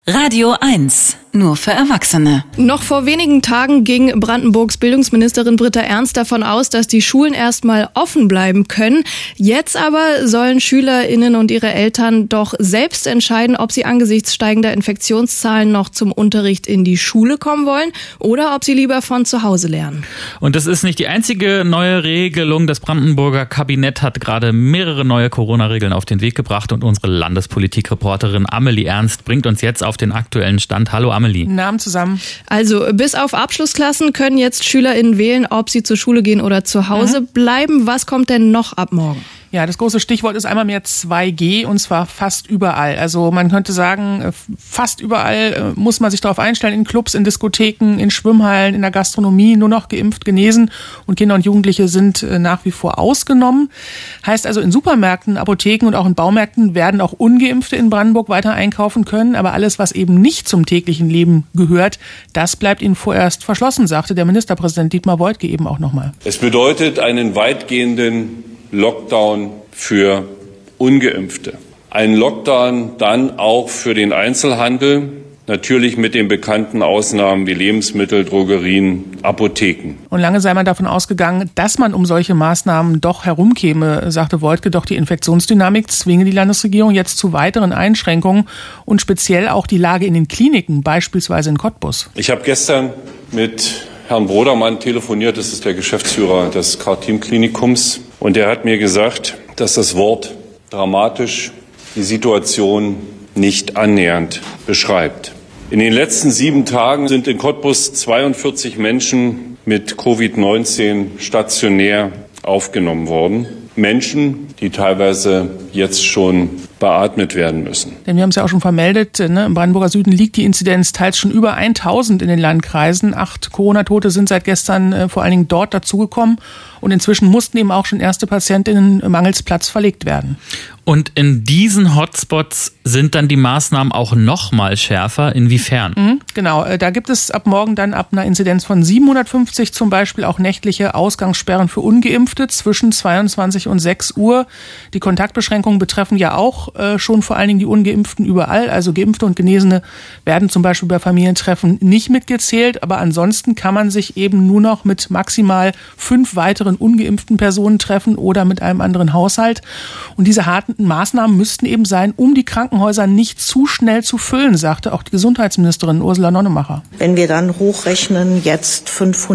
Radio 1, nur für Erwachsene. Noch vor wenigen Tagen ging Brandenburgs Bildungsministerin Britta Ernst davon aus, dass die Schulen erstmal offen bleiben können. Jetzt aber sollen SchülerInnen und ihre Eltern doch selbst entscheiden, ob sie angesichts steigender Infektionszahlen noch zum Unterricht in die Schule kommen wollen oder ob sie lieber von zu Hause lernen. Und das ist nicht die einzige neue Regelung. Das Brandenburger Kabinett hat gerade mehrere neue Corona-Regeln auf den Weg gebracht und unsere Landespolitikreporterin Amelie Ernst bringt uns jetzt auf den aktuellen Stand. Hallo Amelie. Guten Abend zusammen. Also bis auf Abschlussklassen können jetzt SchülerInnen wählen, ob sie zur Schule gehen oder zu Hause bleiben. Was kommt denn noch ab morgen? Ja, das große Stichwort ist einmal mehr 2G und zwar fast überall. Also man könnte sagen, fast überall muss man sich darauf einstellen, in Clubs, in Diskotheken, in Schwimmhallen, in der Gastronomie nur noch geimpft, genesen und Kinder und Jugendliche sind nach wie vor ausgenommen. Heißt also, in Supermärkten, Apotheken und auch in Baumärkten werden auch Ungeimpfte in Brandenburg weiter einkaufen können, aber alles, was eben nicht zum täglichen Leben gehört, das bleibt ihnen vorerst verschlossen, sagte der Ministerpräsident Dietmar Woidke eben auch nochmal. Es bedeutet einen weitgehenden Lockdown für Ungeimpfte. Ein Lockdown dann auch für den Einzelhandel, natürlich mit den bekannten Ausnahmen wie Lebensmittel, Drogerien, Apotheken. Und lange sei man davon ausgegangen, dass man um solche Maßnahmen doch herumkäme, sagte Woidke, doch die Infektionsdynamik zwinge die Landesregierung jetzt zu weiteren Einschränkungen und speziell auch die Lage in den Kliniken, beispielsweise in Cottbus. Ich habe gestern mit Herrn Brodermann telefoniert, das ist der Geschäftsführer des Karl-Team-Klinikums. Und er hat mir gesagt, dass das Wort dramatisch die Situation nicht annähernd beschreibt. In den letzten 7 Tagen sind in Cottbus 42 Menschen mit Covid-19 stationär aufgenommen worden. Menschen, die teilweise jetzt schon beatmet werden müssen. Denn wir haben es ja auch schon vermeldet, im Brandenburger Süden liegt die Inzidenz teils schon über 1000 in den Landkreisen. 8 Corona-Tote sind seit gestern vor allen Dingen dort dazugekommen. Und inzwischen mussten eben auch schon erste Patientinnen mangels Platz verlegt werden. Und in diesen Hotspots sind dann die Maßnahmen auch noch mal schärfer. Inwiefern? Genau, da gibt es ab morgen dann ab einer Inzidenz von 750 zum Beispiel auch nächtliche Ausgangssperren für Ungeimpfte zwischen 22 und 6 Uhr. Die Kontaktbeschränkungen betreffen ja auch schon vor allen Dingen die Ungeimpften überall. Also Geimpfte und Genesene werden zum Beispiel bei Familientreffen nicht mitgezählt. Aber ansonsten kann man sich eben nur noch mit maximal 5 weiteren ungeimpften Personen treffen oder mit einem anderen Haushalt. Und diese harten Maßnahmen müssten eben sein, um die Krankenhäuser nicht zu schnell zu füllen, sagte auch die Gesundheitsministerin Ursula Nonnemacher. Wenn wir dann hochrechnen, jetzt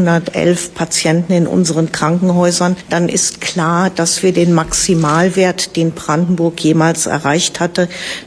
511 Patienten in unseren Krankenhäusern, dann ist klar, dass wir den Maximalwert, den Brandenburg jemals erreicht hatte,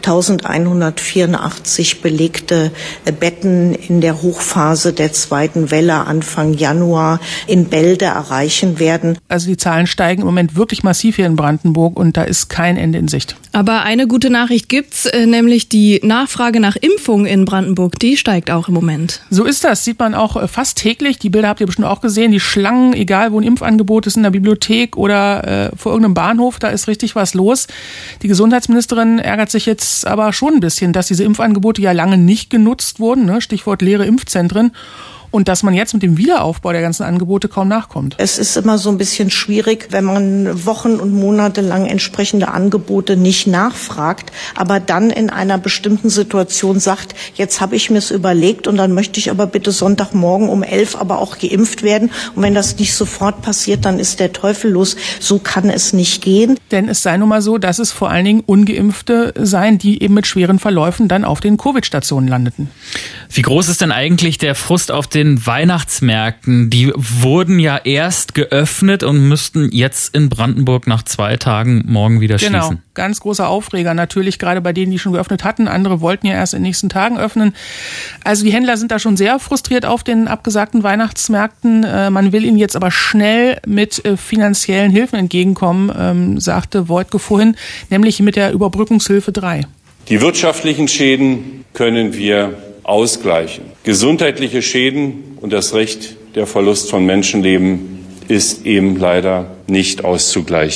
1184 belegte Betten in der Hochphase der zweiten Welle Anfang Januar in Bälde erreichen werden. Also die Zahlen steigen im Moment wirklich massiv hier in Brandenburg und da ist kein Ende in Sicht. Aber eine gute Nachricht gibt's, nämlich die Nachfrage nach Impfungen in Brandenburg, die steigt auch im Moment. So ist das, sieht man auch fast täglich. Die Bilder habt ihr bestimmt auch gesehen, die Schlangen, egal wo ein Impfangebot ist, in der Bibliothek oder vor irgendeinem Bahnhof, da ist richtig was los. Die Gesundheitsministerin ärgert sich jetzt aber schon ein bisschen, dass diese Impfangebote ja lange nicht genutzt wurden, ne? Stichwort leere Impfzentren. Und dass man jetzt mit dem Wiederaufbau der ganzen Angebote kaum nachkommt. Es ist immer so ein bisschen schwierig, wenn man Wochen und Monate lang entsprechende Angebote nicht nachfragt, aber dann in einer bestimmten Situation sagt, jetzt habe ich mir es überlegt und dann möchte ich aber bitte Sonntagmorgen um 11 aber auch geimpft werden. Und wenn das nicht sofort passiert, dann ist der Teufel los. So kann es nicht gehen. Denn es sei nun mal so, dass es vor allen Dingen Ungeimpfte seien, die eben mit schweren Verläufen dann auf den Covid-Stationen landeten. Wie groß ist denn eigentlich der Frust auf den Weihnachtsmärkten? Die wurden ja erst geöffnet und müssten jetzt in Brandenburg nach 2 Tagen morgen wieder schließen. Genau, ganz großer Aufreger natürlich, gerade bei denen, die schon geöffnet hatten. Andere wollten ja erst in den nächsten Tagen öffnen. Also die Händler sind da schon sehr frustriert auf den abgesagten Weihnachtsmärkten. Man will ihnen jetzt aber schnell mit finanziellen Hilfen entgegenkommen, sagte Woidke vorhin, nämlich mit der Überbrückungshilfe 3. Die wirtschaftlichen Schäden können wir ausgleichen. Gesundheitliche Schäden und das Recht der Verlust von Menschenleben ist eben leider nicht auszugleichen.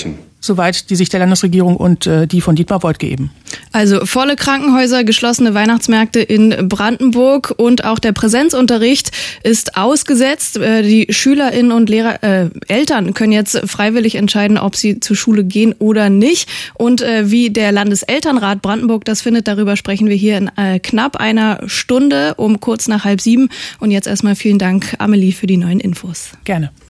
soweit die Sicht der Landesregierung und die von Dietmar Woidke eben. Also volle Krankenhäuser, geschlossene Weihnachtsmärkte in Brandenburg und auch der Präsenzunterricht ist ausgesetzt. Die SchülerInnen und Eltern können jetzt freiwillig entscheiden, ob sie zur Schule gehen oder nicht. Und wie der Landeselternrat Brandenburg das findet, darüber sprechen wir hier in knapp einer Stunde um kurz nach 6:30. Und jetzt erstmal vielen Dank, Amelie, für die neuen Infos. Gerne.